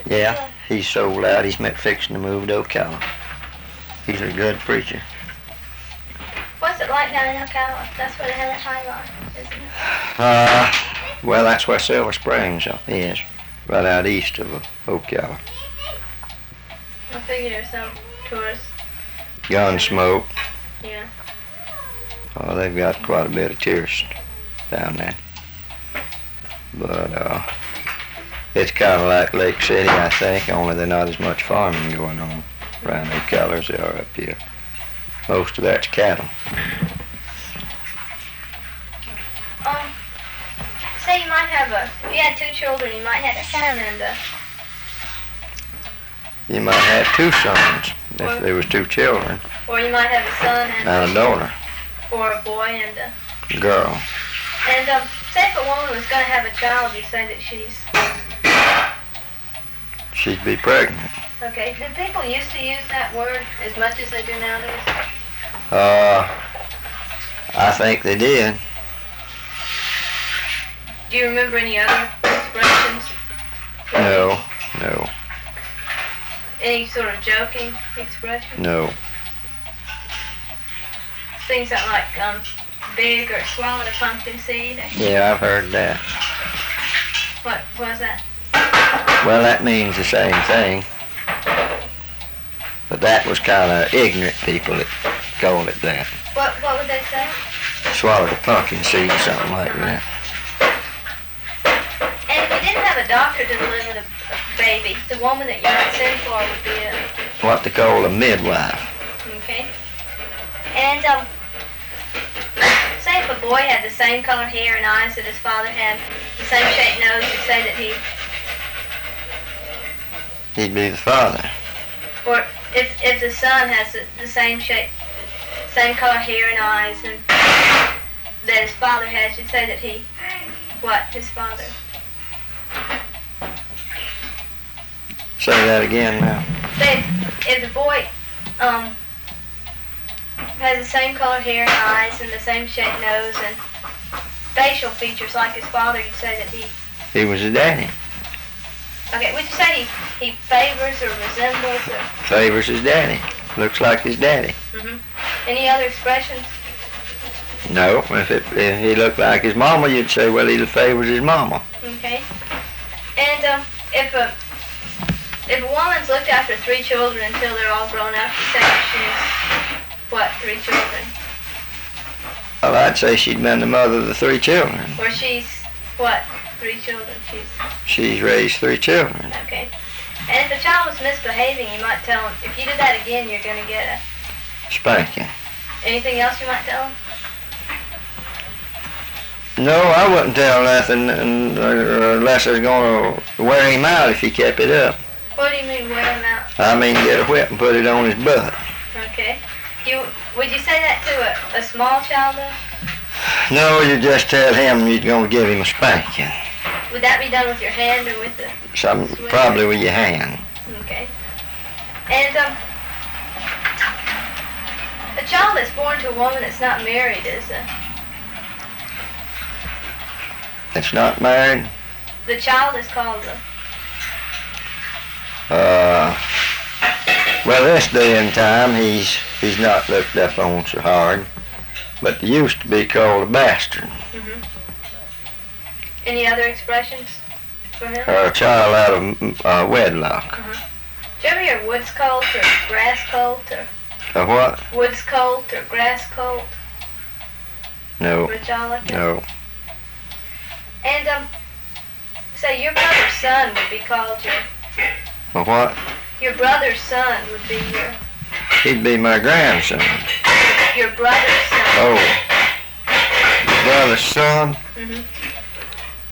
Yeah, he's sold out. He's fixing to move to Ocala. He's a good preacher. What's it like down in Ocala? That's where they have that high line, isn't it? Well, that's where Silver Springs is, right out east of Ocala. I figure there's some tourists. Gunsmoke. Yeah. Oh, they've got quite a bit of tourists down there. But it's kind of like Lake City, I think, only there's not as much farming going on around Ocala as there are up here. Most of that's cattle. Say you might have if you had 2 children, you might have a son and You might have 2 sons if there was 2 children. Or you might have a son and a daughter. Or a boy and a girl. And say if a woman was going to have a child, you say that she'd be pregnant. Okay. Did people used to use that word as much as they do nowadays? I think they did. Do you remember any other expressions? No. Any sort of joking expression? No. Things that like big or swallowed a pumpkin seed? Yeah, I've heard that. What was that? Well, that means the same thing. But that was kind of ignorant people that called it that. What would they say? Swallowed a pumpkin seed, something like that. And if you didn't have a doctor to deliver the baby, the woman that you might send for would be what they call a midwife. Okay. And say if a boy had the same color hair and eyes that his father had, the same shaped nose, you'd say that he'd be the father. Or if the son has the same shape, same color hair and eyes and that his father has, you'd say that his father. Say that again now. Say if the boy has the same color hair and eyes and the same shaped nose and facial features like his father, you'd say that he was his daddy. Okay, would you say he favors or resembles or? Favors his daddy. Looks like his daddy. Mm-hmm. Any other expressions? No. If he looked like his mama, you'd say, well, he favors his mama. Okay. And if a woman's looked after 3 children until they're all grown up, you say she's, 3 children? Well, I'd say she'd been the mother of the 3 children. Or she's, 3 children? She's raised 3 children. Okay. And if a child was misbehaving, you might tell him, if you do that again, you're going to get a spanking. Anything else you might tell him? No, I wouldn't tell nothing unless I was going to wear him out if he kept it up. What do you mean wear him out? I mean get a whip and put it on his butt. Okay. Would you say that to a small child though? No, you just tell him you're going to give him a spanking. Would that be done with your hand or with the probably with your hand. Okay. And a child that's born to a woman that's not married is it's not married? The child is called well, this day and time, he's not looked up on so hard, but they used to be called a bastard. Mm-hmm. Any other expressions for him? A child out of wedlock. Mm-hmm. Did you ever hear woods colt or grass colt or? A what? Woods colt or grass colt? No. Or a child like that? No. And say your brother's son would be called your. A what? Your brother's son would be your. He'd be my grandson. Your brother's son. Oh. Your brother's son? Mm-hmm.